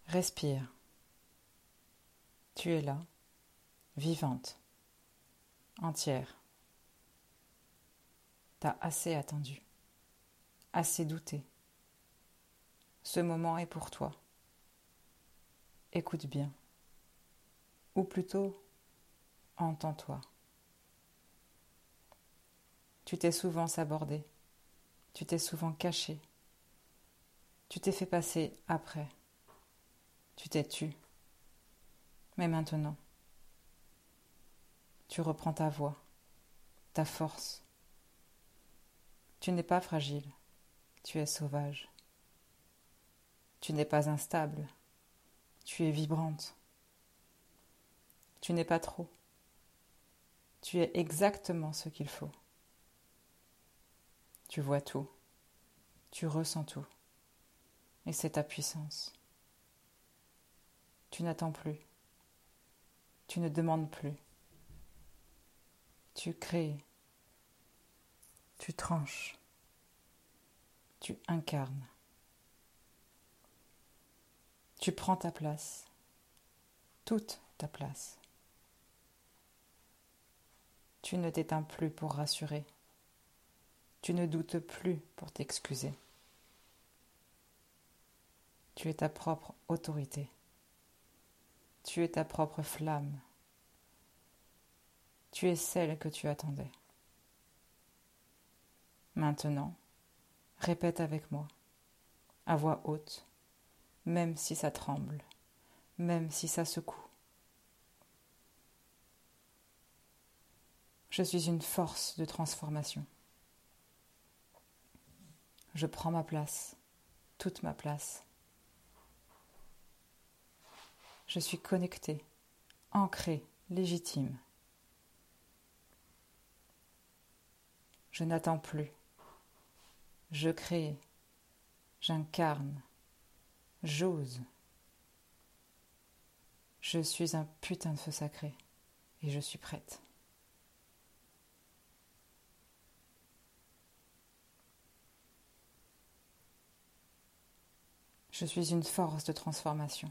Respire. Tu es là, vivante, entière. T'as assez attendu, assez douté. Ce moment est pour toi. Écoute bien. Ou plutôt, entends-toi. Tu t'es souvent sabordé, tu t'es souvent caché, tu t'es fait passer après, tu t'es tu. Mais maintenant, tu reprends ta voix, ta force. Tu n'es pas fragile, tu es sauvage. Tu n'es pas instable, tu es vibrante. Tu n'es pas trop, tu es exactement ce qu'il faut. Tu vois tout, tu ressens tout, et c'est ta puissance. Tu n'attends plus, tu ne demandes plus. Tu crées, tu tranches, tu incarnes. Tu prends ta place, toute ta place. Tu ne t'éteins plus pour rassurer. Tu ne doutes plus pour t'excuser. Tu es ta propre autorité. Tu es ta propre flamme. Tu es celle que tu attendais. Maintenant, répète avec moi, à voix haute, même si ça tremble, même si ça secoue. Je suis une force de transformation. Je prends ma place, toute ma place. Je suis connectée, ancrée, légitime. Je n'attends plus. Je crée, j'incarne, j'ose. Je suis un putain de feu sacré et je suis prête. Je suis une force de transformation.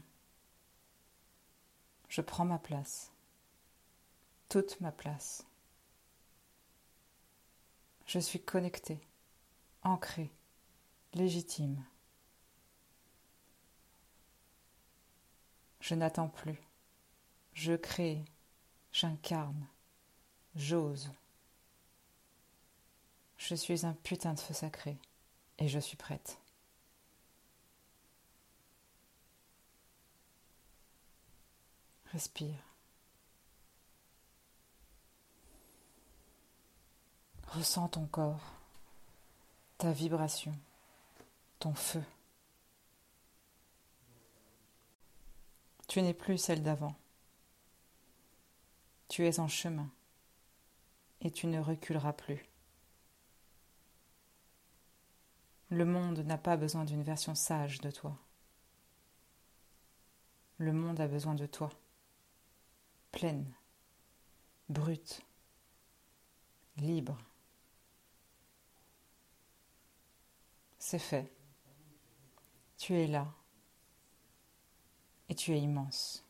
Je prends ma place, toute ma place. Je suis connectée, ancrée, légitime. Je n'attends plus. Je crée, j'incarne, j'ose. Je suis un putain de feu sacré et je suis prête. Respire. Ressens ton corps, ta vibration, ton feu. Tu n'es plus celle d'avant. Tu es en chemin et tu ne reculeras plus. Le monde n'a pas besoin d'une version sage de toi. Le monde a besoin de toi, pleine, brute, libre. C'est fait. Tu es là et tu es immense.